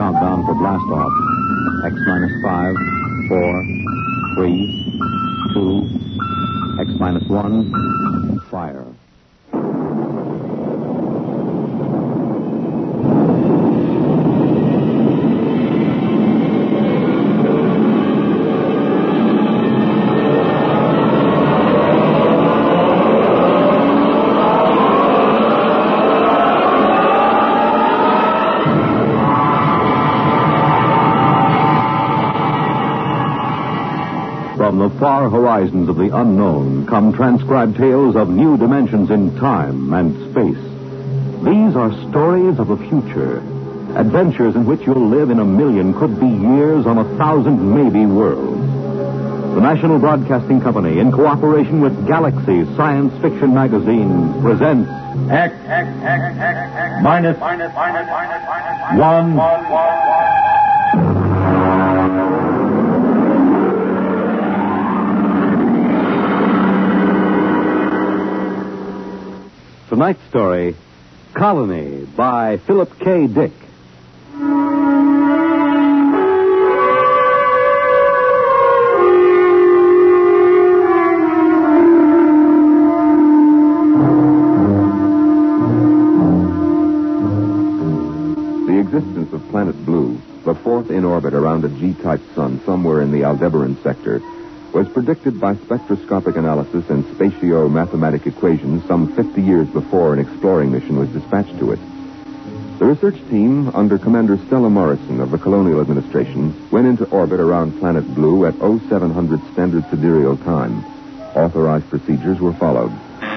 countdown for blast off. X minus 5, 4, 3, 2, X minus 1, fire. From the far horizons of the unknown come transcribed tales of new dimensions in time and space. These are stories of the future, adventures in which you'll live in a million, could be years, on 1,000 maybe worlds. The National Broadcasting Company, in cooperation with Galaxy Science Fiction Magazine, presents X minus 1. Tonight's story, Colony, by Philip K. Dick. The existence of Planet Blue, the fourth in orbit around a G-type sun somewhere in the Aldebaran sector, was predicted by spectroscopic analysis and spatio-mathematic equations some 50 years before an exploring mission was dispatched to it. The research team, under Commander Stella Morrison of the Colonial Administration, went into orbit around Planet Blue at 0700 Standard Sidereal Time. Authorized procedures were followed.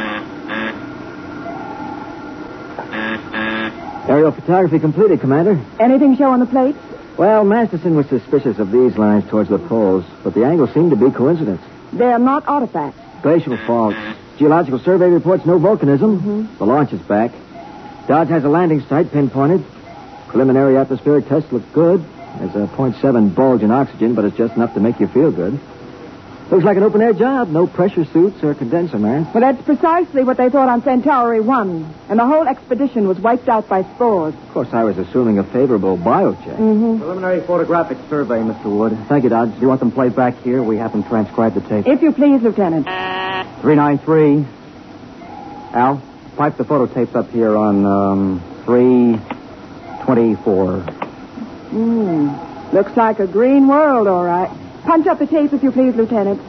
Aerial photography completed, Commander. Anything show on the plate? Well, Masterson was suspicious of these lines towards the poles, but the angles seemed to be coincidence. They're not artifacts. Glacial faults. Geological survey reports no volcanism. Mm-hmm. The launch is back. Dodge has a landing site pinpointed. Preliminary atmospheric tests look good. There's a 0.7 bulge in oxygen, but it's just enough to make you feel good. Looks like an open-air job. No pressure suits or condenser man. Well, that's precisely what they thought on Centauri 1. And the whole expedition was wiped out by spores. Of course, I was assuming a favorable biocheck. Mm-hmm. Preliminary photographic survey, Mr. Wood. Thank you, Dodge. Do you want them played back here? We have them transcribed the tape. If you please, Lieutenant. 393. Al, pipe the photo tapes up here on 324. Looks like a green world, all right. Punch up the tape, if you please, Lieutenant.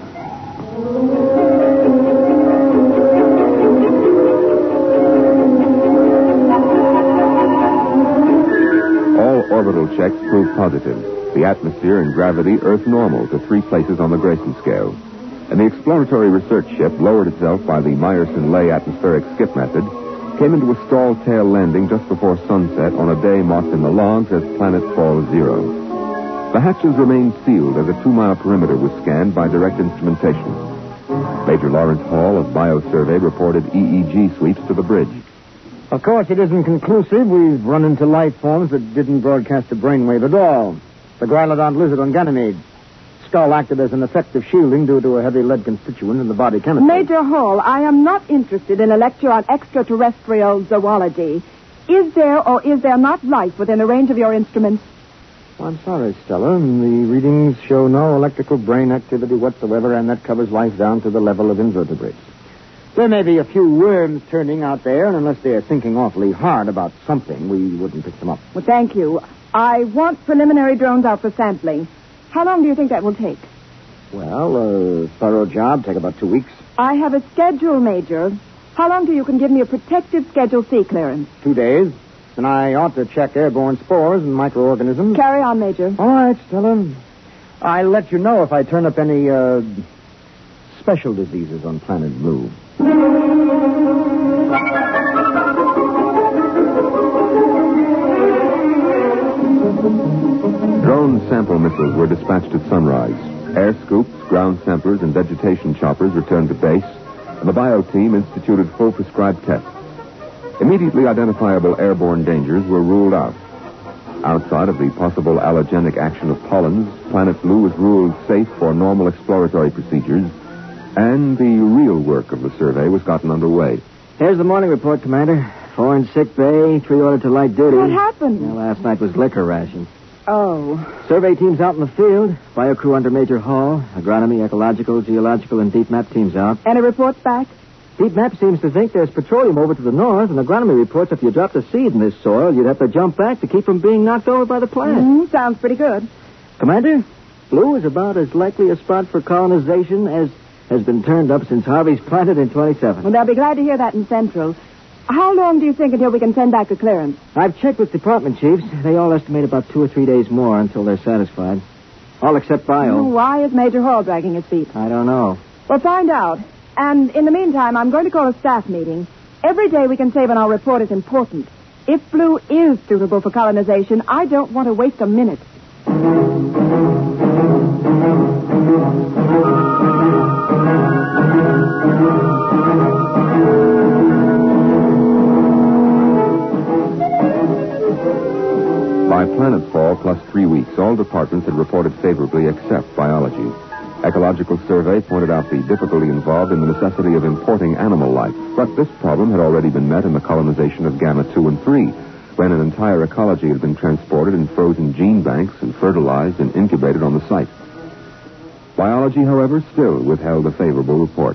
All orbital checks proved positive. The atmosphere and gravity Earth normal to 3 places on the Grayson scale. And the exploratory research ship lowered itself by the Meyerson-Lay atmospheric skip method, came into a stall tail landing just before sunset on a day marked in the logs as planetfall 0. The hatches remained sealed as a 2-mile perimeter was scanned by direct instrumentation. Major Lawrence Hall of Biosurvey reported EEG sweeps to the bridge. Of course, it isn't conclusive. We've run into life forms that didn't broadcast a brainwave at all. The Grylodon lizard on Ganymede. Skull acted as an effective shielding due to a heavy lead constituent in the body chemistry. Major Hall, I am not interested in a lecture on extraterrestrial zoology. Is there or is there not life within the range of your instruments? Well, I'm sorry, Stella. The readings show no electrical brain activity whatsoever, and that covers life down to the level of invertebrates. There may be a few worms turning out there, and unless they're thinking awfully hard about something, we wouldn't pick them up. Well, thank you. I want preliminary drones out for sampling. How long do you think that will take? Well, a thorough job. Take about 2 weeks. I have a schedule, Major. How long till you can give me a protective Schedule C clearance? 2 days. And I ought to check airborne spores and microorganisms. Carry on, Major. All right, Stella. I'll let you know if I turn up any, special diseases on Planet Blue. Drone sample missiles were dispatched at sunrise. Air scoops, ground samplers, and vegetation choppers returned to base, and the bio team instituted full prescribed tests. Immediately identifiable airborne dangers were ruled out. Outside of the possible allergenic action of pollens, Planet Blue was ruled safe for normal exploratory procedures, and the real work of the survey was gotten underway. Here's the morning report, Commander. 4 in sick bay, 3 ordered to light duty. What happened? Well, last night was liquor rations. Oh. Survey teams out in the field. Bio crew under Major Hall. Agronomy, ecological, geological, and deep map teams out. Any reports back? Deep map seems to think there's petroleum over to the north, and agronomy reports if you dropped a seed in this soil, you'd have to jump back to keep from being knocked over by the plant. Sounds pretty good. Commander, Blue is about as likely a spot for colonization as has been turned up since Harvey's planted in 27. Well, they'll be glad to hear that in Central. How long do you think until we can send back a clearance? I've checked with department chiefs. They all estimate about 2 or 3 days more until they're satisfied. All except Bio. Why is Major Hall dragging his feet? I don't know. Well, find out. And in the meantime, I'm going to call a staff meeting. Every day we can save on our report is important. If Blue is suitable for colonization, I don't want to waste a minute. By planetfall plus 3 weeks, all departments had reported favorably except biology. Ecological survey pointed out the difficulty involved in the necessity of importing animal life. But this problem had already been met in the colonization of Gamma 2 and 3, when an entire ecology had been transported in frozen gene banks and fertilized and incubated on the site. Biology, however, still withheld a favorable report.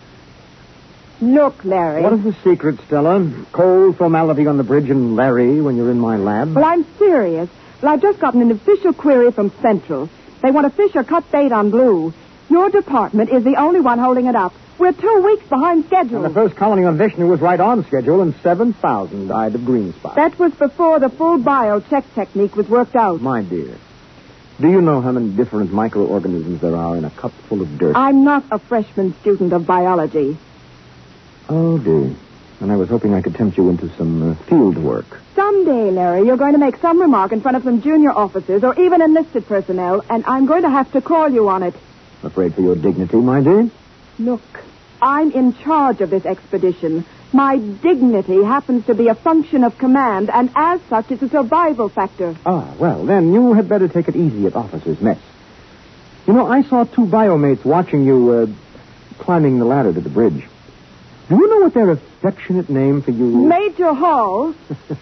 Look, Larry. What is the secret, Stella? Cold formality on the bridge and Larry when you're in my lab? Well, I'm serious. Well, I've just gotten an official query from Central. They want to fish or cut bait on Blue. Your department is the only one holding it up. We're 2 weeks behind schedule. And the first colony on Vishnu was right on schedule, and 7,000 died of green spot. That was before the full bio-check technique was worked out. My dear, do you know how many different microorganisms there are in a cup full of dirt? I'm not a freshman student of biology. Oh, dear. And I was hoping I could tempt you into some field work. Someday, Larry, you're going to make some remark in front of some junior officers or even enlisted personnel, and I'm going to have to call you on it. Afraid for your dignity, my dear? Look, I'm in charge of this expedition. My dignity happens to be a function of command, and as such, it's a survival factor. Ah, well, then you had better take it easy at officers' mess. You know, I saw 2 biomates watching you, climbing the ladder to the bridge. Do you know what their affectionate name for you is? Major Hall.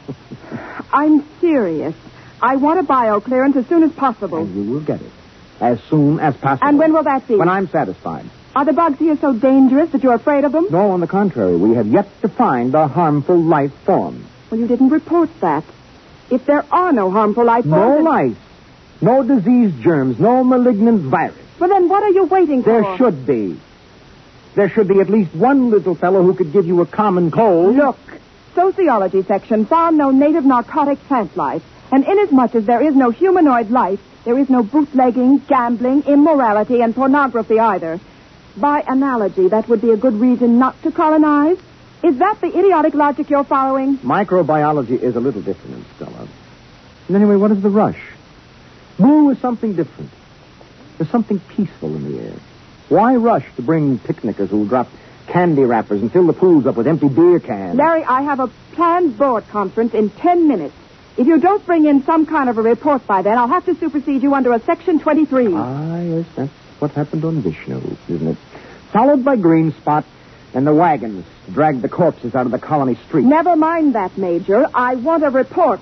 I'm serious. I want a bio clearance as soon as possible. And you will get it. As soon as possible. And when will that be? When I'm satisfied. Are the bugs here so dangerous that you're afraid of them? No, on the contrary. We have yet to find a harmful life form. Well, you didn't report that. If there are no harmful life forms... No lice. No disease germs. No malignant virus. Well, then what are you waiting for? There should be. There should be at least one little fellow who could give you a common cold. Look, sociology section found no native narcotic plant life. And inasmuch as there is no humanoid life, there is no bootlegging, gambling, immorality, and pornography either. By analogy, that would be a good reason not to colonize. Is that the idiotic logic you're following? Microbiology is a little different, Stella. And anyway, what is the rush? Blue is something different. There's something peaceful in the air. Why rush to bring picnickers who will drop candy wrappers and fill the pools up with empty beer cans? Larry, I have a planned board conference in 10 minutes. If you don't bring in some kind of a report by then, I'll have to supersede you under a Section 23. Ah, yes, that's what happened on Vishnu, isn't it? Followed by Green Spot and the wagons to drag the corpses out of the colony street. Never mind that, Major. I want a report.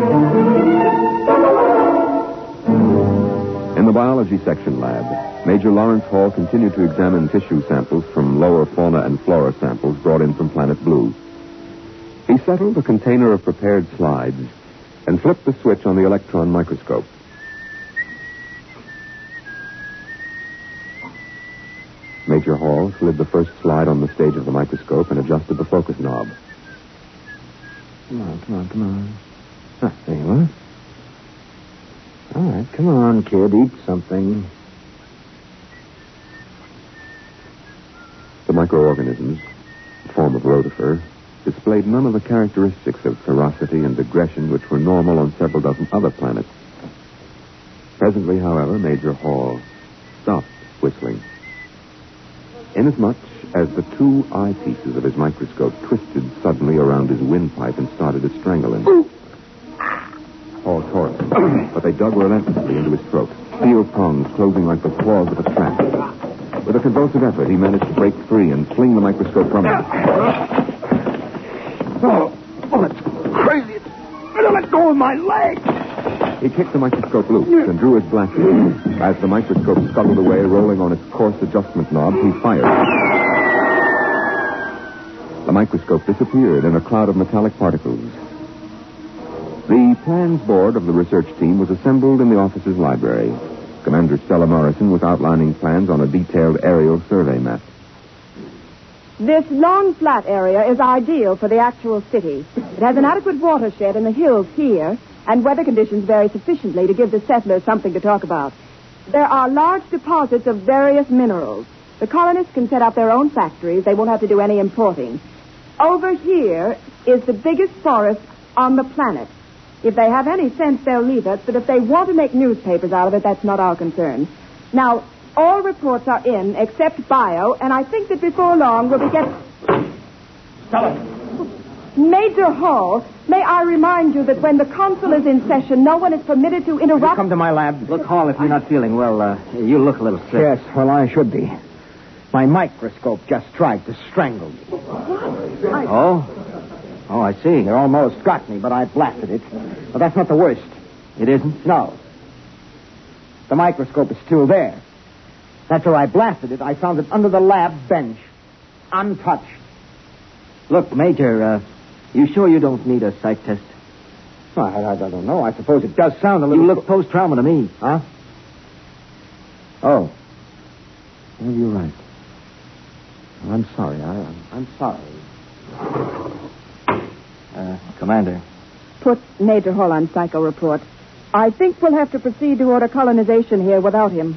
In the biology section lab, Major Lawrence Hall continued to examine tissue samples from lower fauna and flora samples brought in from Planet Blue. He settled a container of prepared slides and flipped the switch on the electron microscope. Major Hall slid the first slide on the stage of the microscope and adjusted the focus knob. Come on. Ah, there you are. All right, come on, kid, eat something. The microorganisms, a form of rotifer, displayed none of the characteristics of ferocity and aggression which were normal on several dozen other planets. Presently, however, Major Hall stopped whistling. Inasmuch as the 2 eyepieces of his microscope twisted suddenly around his windpipe and started to strangle him. Hall tore it, but they dug relentlessly into his throat, steel prongs closing like the claws of a trap. With a convulsive effort, he managed to break free and fling the microscope from him. Oh, that's crazy. It's going to let go of my leg. He kicked the microscope loose and drew his blaster. As the microscope scuttled away, rolling on its coarse adjustment knob, he fired. The microscope disappeared in a cloud of metallic particles. The plans board of the research team was assembled in the office's library. Commander Stella Morrison was outlining plans on a detailed aerial survey map. This long, flat area is ideal for the actual city. It has an adequate watershed in the hills here, and weather conditions vary sufficiently to give the settlers something to talk about. There are large deposits of various minerals. The colonists can set up their own factories. They won't have to do any importing. Over here is the biggest forest on the planet. If they have any sense, they'll leave us, but if they want to make newspapers out of it, that's not our concern. Now, all reports are in, except bio, and I think that before long we'll be getting... Stella! Major Hall, may I remind you that when the consul is in session, no one is permitted to interrupt... Come to my lab. Look, Hall, if you're not feeling well, you look a little sick. Yes, well, I should be. My microscope just tried to strangle me. Oh, I see. It almost got me, but I blasted it. But that's not the worst. It isn't? No. The microscope is still there. After I blasted it, I found it under the lab bench, untouched. Look, Major, you sure you don't need a psych test? Well, I don't know. I suppose it does sound a little... You look post-trauma to me. Huh? Oh. Well, you're right. Well, I'm sorry. I'm sorry. Commander. Put Major Hall on psycho report. I think we'll have to proceed to order colonization here without him.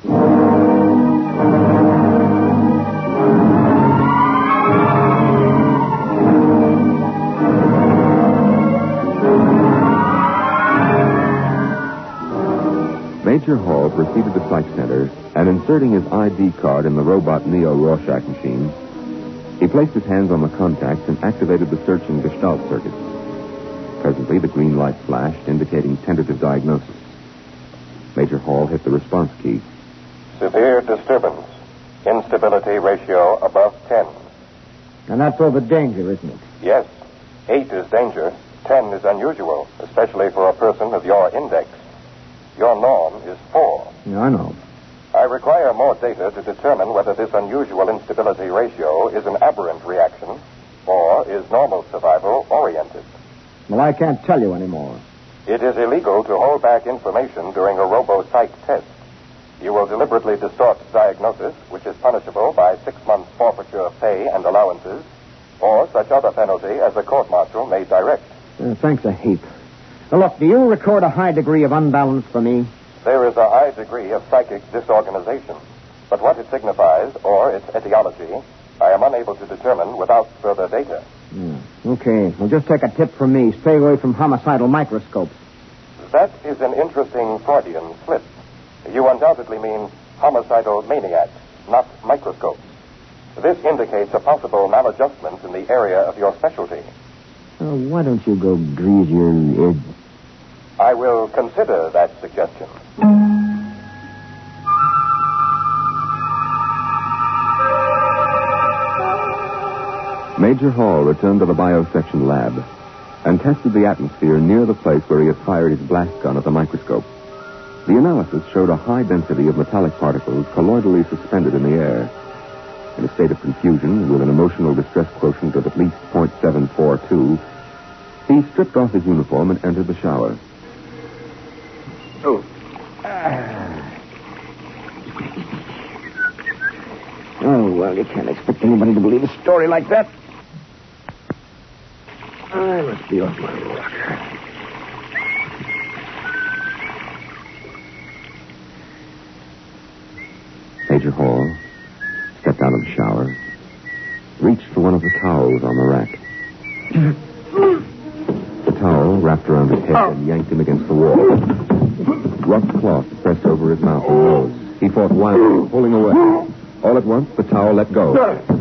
Major Hall proceeded to Psych Center, and inserting his ID card in the robot Neo Rorschach machine, he placed his hands on the contacts and activated the searching Gestalt circuit. Presently, the green light flashed, indicating tentative diagnosis. Major Hall hit the response key. Severe disturbance. Instability ratio above 10. And that's over danger, isn't it? Yes. 8 is danger. 10 is unusual, especially for a person of your index. Your norm is 4. Yeah, I know. I require more data to determine whether this unusual instability ratio is an aberrant reaction or is normal survival oriented. Well, I can't tell you anymore. It is illegal to hold back information during a robo-psych test. You will deliberately distort diagnosis, which is punishable by 6 months forfeiture of pay and allowances, or such other penalty as a court-martial may direct. Thanks a heap. Now, look, do you record a high degree of unbalance for me? There is a high degree of psychic disorganization, but what it signifies, or its etiology, I am unable to determine without further data. Okay, well, just take a tip from me. Stay away from homicidal microscopes. That is an interesting Freudian slip. You undoubtedly mean homicidal maniacs, not microscopes. This indicates a possible maladjustment in the area of your specialty. Why don't you go grease your head? I will consider that suggestion. Major Hall returned to the biosection lab and tested the atmosphere near the place where he had fired his blast gun at the microscope. The analysis showed a high density of metallic particles colloidally suspended in the air. In a state of confusion, with an emotional distress quotient of at least 0.742, he stripped off his uniform and entered the shower. Oh, well, you can't expect anybody to believe a story like that. I must be off my rocker. Major Hall stepped out of the shower, reached for one of the towels on the rack. The towel wrapped around his head and yanked him against the wall. Rough cloth pressed over his mouth and nose. He fought wildly, pulling away. All at once, the towel let go.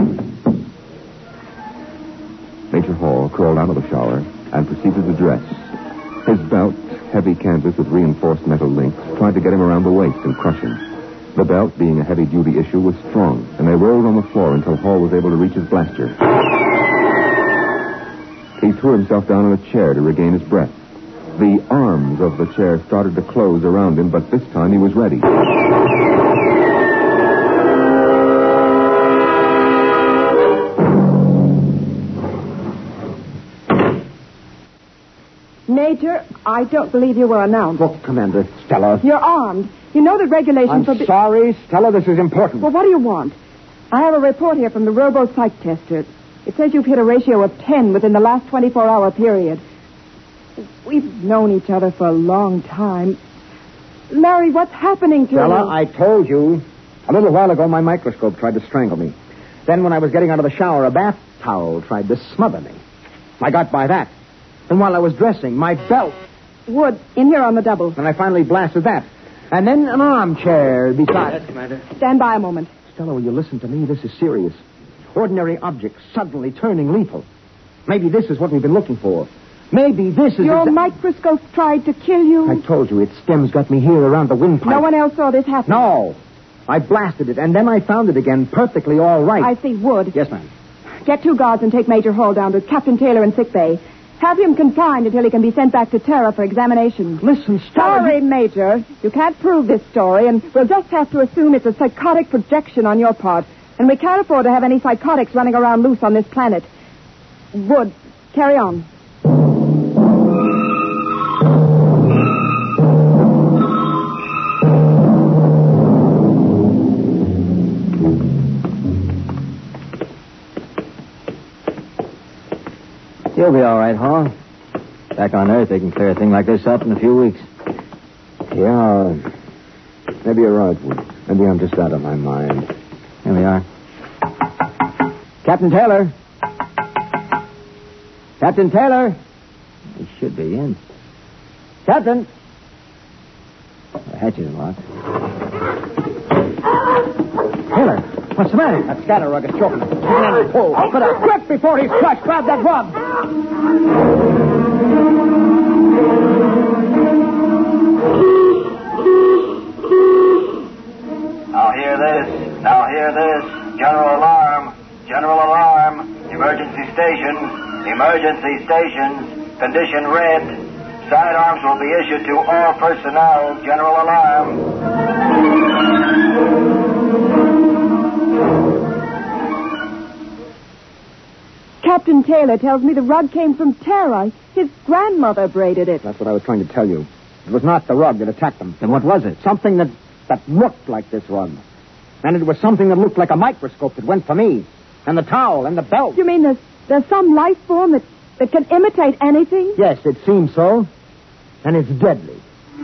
Major Hall crawled out of the shower and proceeded to dress. His belt, heavy canvas with reinforced metal links, tried to get him around the waist and crush him. The belt, being a heavy-duty issue, was strong, and they rolled on the floor until Hall was able to reach his blaster. He threw himself down on a chair to regain his breath. The arms of the chair started to close around him, but this time he was ready. Major, I don't believe you were announced. Look, Commander. Stella. You're armed. You know the regulations I'm for... sorry, Stella. This is important. Well, what do you want? I have a report here from the robo-psych tester. It says you've hit a ratio of 10 within the last 24-hour period. We've known each other for a long time. Larry, what's happening to Stella, you? I told you. A little while ago, my microscope tried to strangle me. Then when I was getting out of the shower, a bath towel tried to smother me. I got by that. And while I was dressing, my belt. Wood, in here on the double. And I finally blasted that. And then an armchair beside... Yes, Commander. Stand by a moment. Stella, will you listen to me? This is serious. Ordinary objects suddenly turning lethal. Maybe this is what we've been looking for. Maybe this is... Your microscope tried to kill you? I told you, its stems got me here around the windpipe. No one else saw this happen? No. I blasted it, and then I found it again perfectly all right. I see. Wood. Yes, ma'am. Get 2 guards and take Major Hall down to Captain Taylor in sick bay. Have him confined until he can be sent back to Terra for examination. Listen, Stella... Sorry, Major. You can't prove this story, and we'll just have to assume it's a psychotic projection on your part. And we can't afford to have any psychotics running around loose on this planet. Wood, carry on. You'll be all right, Hall. Back on Earth, they can clear a thing like this up in a few weeks. Yeah, maybe you're right, Wood. Maybe I'm just out of my mind. Here we are. Captain Taylor. Captain Taylor. He should be in. Captain. The hatch isn't locked. Taylor, what's the matter? That scatter rug is choking. Pull. Put up. Quick before he's crushed. Grab that rug. Now hear this. General alarm. General alarm. Emergency stations. Emergency stations. Condition red. Sidearms will be issued to all personnel. General alarm. Captain Taylor tells me the rug came from Terra. His grandmother braided it. That's what I was trying to tell you. It was not the rug that attacked them. Then what was it? Something that looked like this rug. And it was something that looked like a microscope that went for me. And the towel and the belt. You mean there's some life form that can imitate anything? Yes, it seems so. And it's deadly.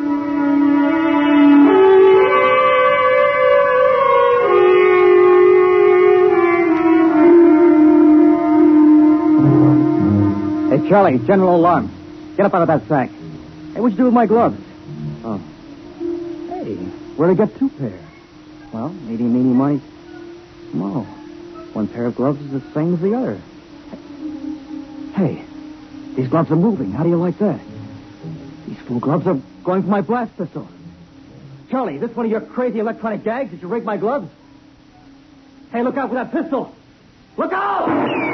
Hey, Charlie, general alarm. Get up out of that sack. Hey, what'd you do with my gloves? Oh. Hey, where'd I get 2 pair? Well, meeny, miny. No. 1 pair of gloves is the same as the other. Hey, these gloves are moving. How do you like that? These fool gloves are going for my blast pistol. Charlie, is this one of your crazy electronic gags? Did you rig my gloves? Hey, look out for that pistol! Look out!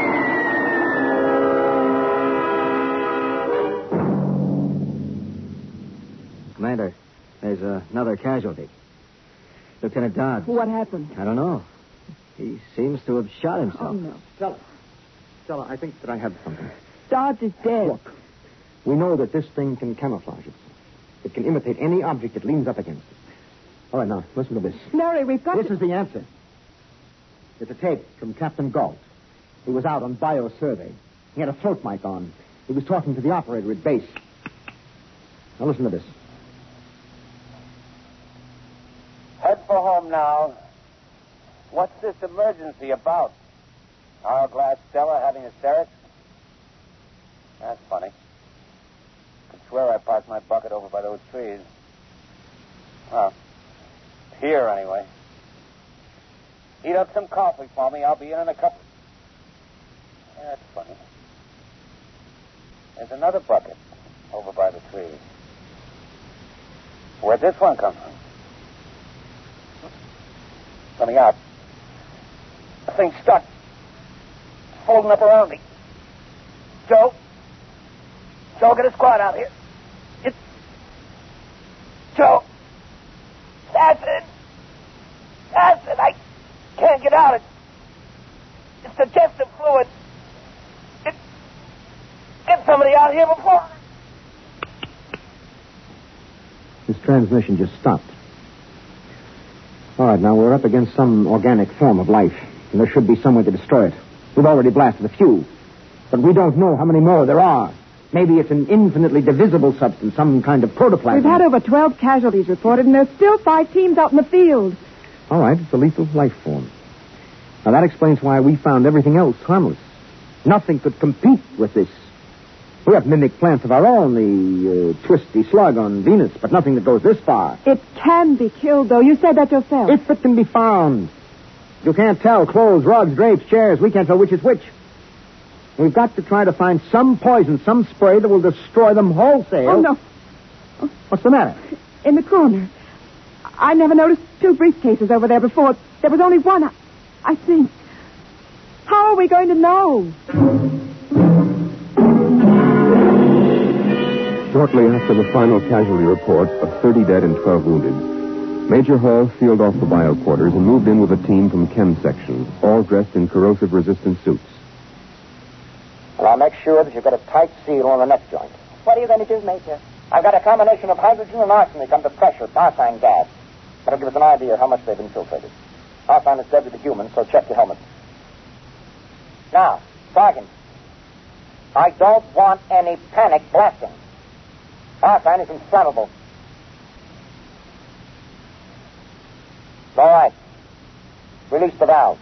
Commander, there's another casualty. Lieutenant Dodds. What happened? I don't know. He seems to have shot himself. Oh, no. Stella, I think that I have something. Dodds is dead. Look, we know that this thing can camouflage itself. It can imitate any object it leans up against it. All right, now, listen to this. Larry, we've got This is the answer. It's a tape from Captain Galt. He was out on bio-survey. He had a throat mic on. He was talking to the operator at base. Now, listen to this. Head for home now. What's this emergency about? Hourglass Stella having hysterics? That's funny. Could swear I parked my bucket over by those trees. Well, here anyway. Heat up some coffee for me. I'll be in a couple. That's funny. There's another bucket over by the trees. Where'd this one come from? Coming out. The thing's stuck. It's folding up around me. Joe, get a squad out here. Acid! Acid! I can't get out. It's digestive fluid. Get somebody out here before... His transmission just stopped. All right, now we're up against some organic form of life, and there should be some way to destroy it. We've already blasted a few, but we don't know how many more there are. Maybe it's an infinitely divisible substance, some kind of protoplasm. We've had over 12 casualties reported, and there's still 5 teams out in the field. All right, it's a lethal life form. Now, that explains why we found everything else harmless. Nothing could compete with this. We have mimic plants of our own, the twisty slug on Venus, but nothing that goes this far. It can be killed, though. You said that yourself. If it can be found. You can't tell. Clothes, rugs, drapes, chairs. We can't tell which is which. We've got to try to find some poison, some spray that will destroy them wholesale. Oh, no. What's the matter? In the corner. I never noticed 2 briefcases over there before. There was only one, I think. How are we going to know? Shortly after the final casualty report of 30 dead and 12 wounded, Major Hall sealed off the bio quarters and moved in with a team from Chem Section, all dressed in corrosive-resistant suits. Well, I'll make sure that you've got a tight seal on the neck joint. What are you going to do, Major? I've got a combination of hydrogen and arsenic under pressure, arsine gas. That'll give us an idea of how much they've infiltrated. Arsine is deadly to humans, so check your helmet. Now, Sergeant, I don't want any panic blasting. Arsine is inflammable. All right. Release the valve.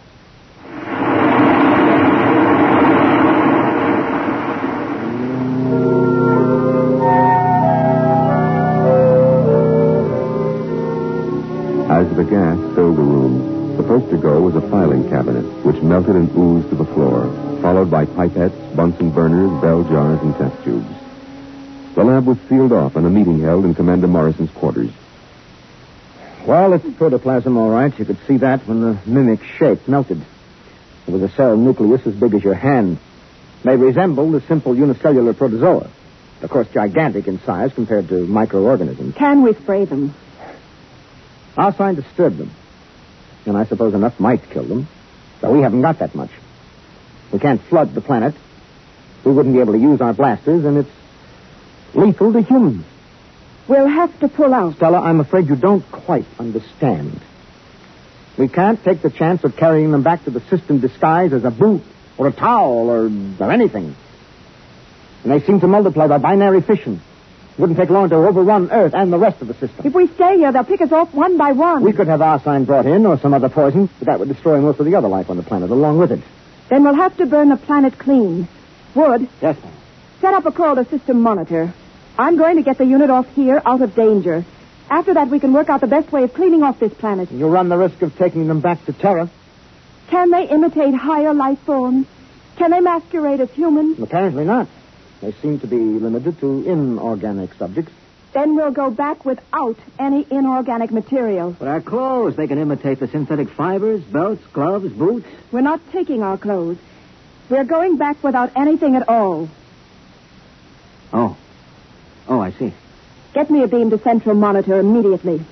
As the gas filled the room, the first to go was a filing cabinet, which melted and oozed to the floor, followed by pipettes, Bunsen burners, bell jars, and test tubes. The lab was sealed off and a meeting held in Commander Morrison's quarters. Well, it's protoplasm, all right. You could see that when the mimic shape melted. It was a cell nucleus as big as your hand. May resemble the simple unicellular protozoa. Of course, gigantic in size compared to microorganisms. Can we spray them? Arsine disturbed them. And I suppose enough might kill them. But we haven't got that much. We can't flood the planet. We wouldn't be able to use our blasters, and it's lethal to humans. We'll have to pull out. Stella, I'm afraid you don't quite understand. We can't take the chance of carrying them back to the system disguised as a boot or a towel or anything. And they seem to multiply by binary fission. It wouldn't take long to overrun Earth and the rest of the system. If we stay here, they'll pick us off one by one. We could have arsine brought in or some other poison, but that would destroy most of the other life on the planet along with it. Then we'll have to burn the planet clean. Wood? Yes, ma'am. Set up a call to system monitor. I'm going to get the unit off here out of danger. After that, we can work out the best way of cleaning off this planet. You'll run the risk of taking them back to Terra. Can they imitate higher life forms? Can they masquerade as humans? Apparently not. They seem to be limited to inorganic subjects. Then we'll go back without any inorganic material. But our clothes, they can imitate the synthetic fibers, belts, gloves, boots. We're not taking our clothes. We're going back without anything at all. Oh. Oh, I see. Get me a beam to central monitor immediately.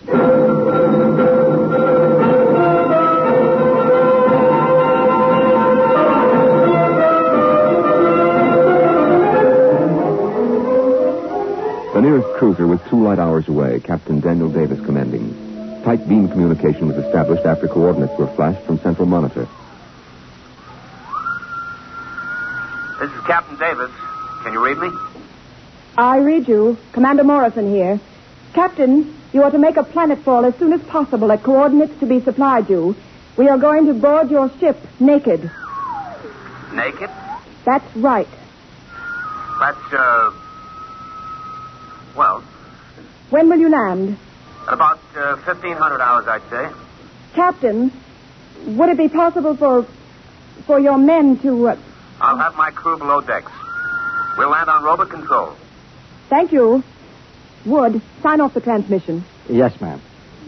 The nearest cruiser was 2 light hours away, Captain Daniel Davis commanding. Tight beam communication was established after coordinates were flashed from central monitor. This is Captain Davis. Can you read me? I read you. Commander Morrison here. Captain, you are to make a planetfall as soon as possible at coordinates to be supplied you. We are going to board your ship naked. Naked? That's right. That's, well... When will you land? At about 1,500 hours, I'd say. Captain, would it be possible for your men to... I'll have my crew below decks. We'll land on robot control. Thank you. Wood, sign off the transmission. Yes, ma'am.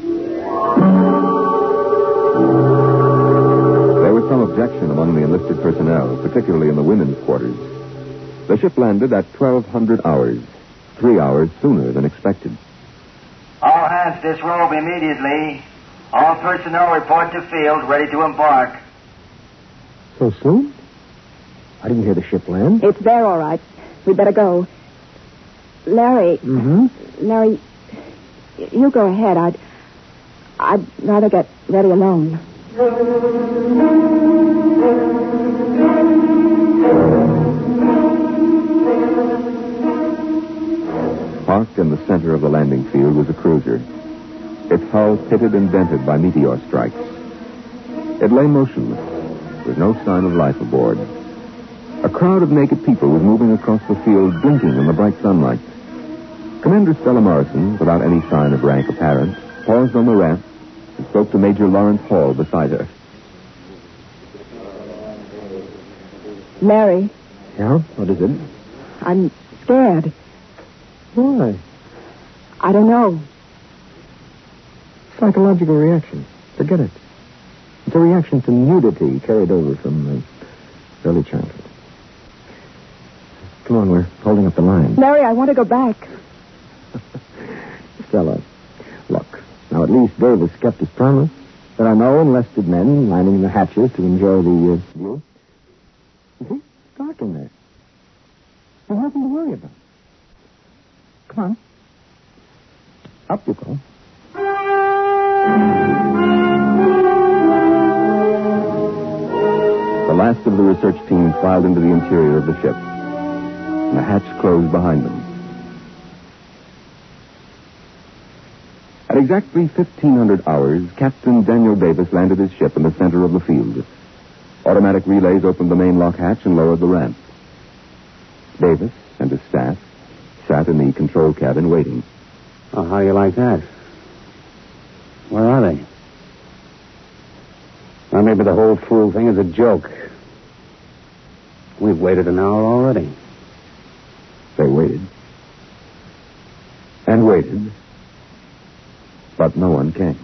There was some objection among the enlisted personnel, particularly in the women's quarters. The ship landed at 1,200 hours, 3 hours sooner than expected. All hands Yes, disrobe immediately. All personnel report to field, ready to embark. So soon? I didn't hear the ship land. It's there, all right. We'd better go. Larry. Mm-hmm. Larry, you go ahead. I'd rather get ready alone. Parked in the center of the landing field was a cruiser, its hull pitted and dented by meteor strikes. It lay motionless, with no sign of life aboard. A crowd of naked people was moving across the field, blinking in the bright sunlight. Commander Stella Morrison, without any sign of rank apparent, paused on the ramp and spoke to Major Lawrence Hall beside her. Larry. Yeah? What is it? I'm scared. Why? I don't know. Psychological reaction. Forget it. It's a reaction to nudity carried over from early childhood. Come on, we're holding up the line. Larry, I want to go back. Stella, look. Now, at least Davis kept his promise. There are no enlisted men lining the hatches to enjoy the view. You see? It's dark in there. There's nothing to worry about. Come on. Up you go. The last of the research team filed into the interior of the ship, and the hatch closed behind them. At exactly 1500 hours, Captain Daniel Davis landed his ship in the center of the field. Automatic relays opened the main lock hatch and lowered the ramp. Davis and his staff sat in the control cabin waiting. Oh, how do you like that? Where are they? Well, maybe the whole fool thing is a joke. We've waited an hour already. They waited. And waited. But no one came.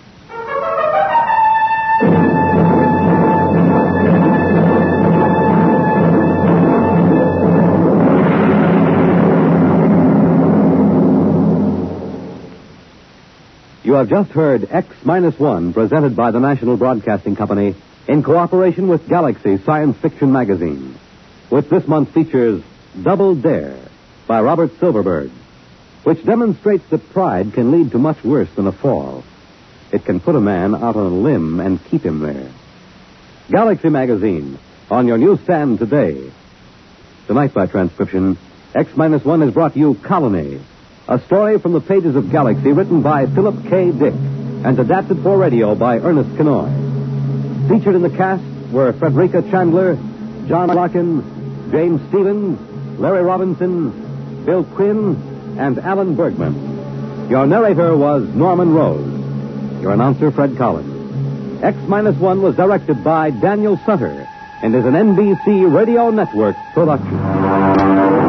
You have just heard X-1, presented by the National Broadcasting Company in cooperation with Galaxy Science Fiction Magazine, which this month features Double Dare by Robert Silverberg, which demonstrates that pride can lead to much worse than a fall. It can put a man out on a limb and keep him there. Galaxy Magazine, on your newsstand today. Tonight, by transcription, X-1 has brought you Colony, a story from the pages of Galaxy written by Philip K. Dick and adapted for radio by Ernest Kenoy. Featured in the cast were Frederica Chandler, John Larkin, James Stevens, Larry Robinson, Bill Quinn, and Alan Bergman. Your narrator was Norman Rose. Your announcer, Fred Collins. X-1 was directed by Daniel Sutter and is an NBC Radio Network production.